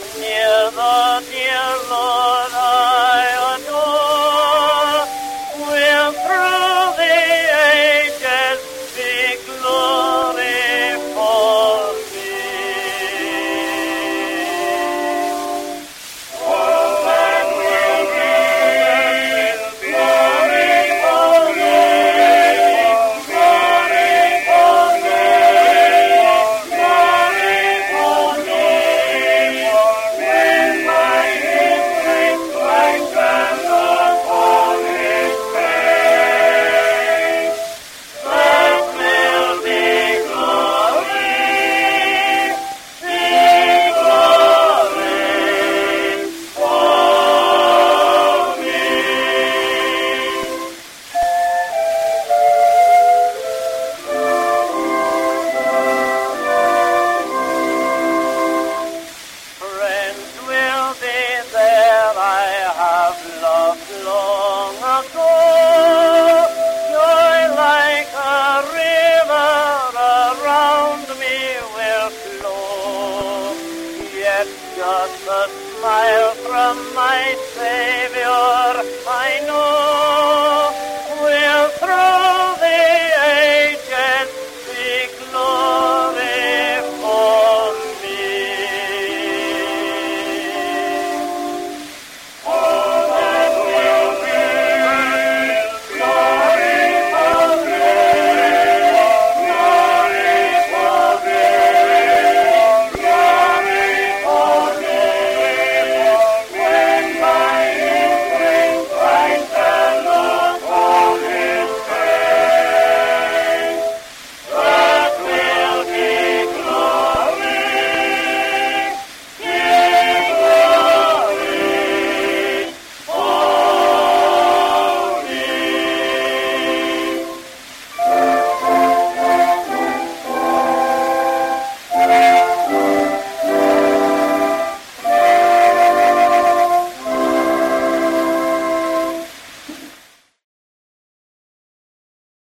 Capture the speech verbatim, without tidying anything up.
Near the dear Lord I adore, will through the ages be glory for me. Oh, that will be glory for me, glory for me, glory for me. When my infant Christ stands upon his face, that will be glory, be glory for me. Friends will be there I have loved long ago. Joy like a river around me will flow. Yet just a smile from my Savior I know.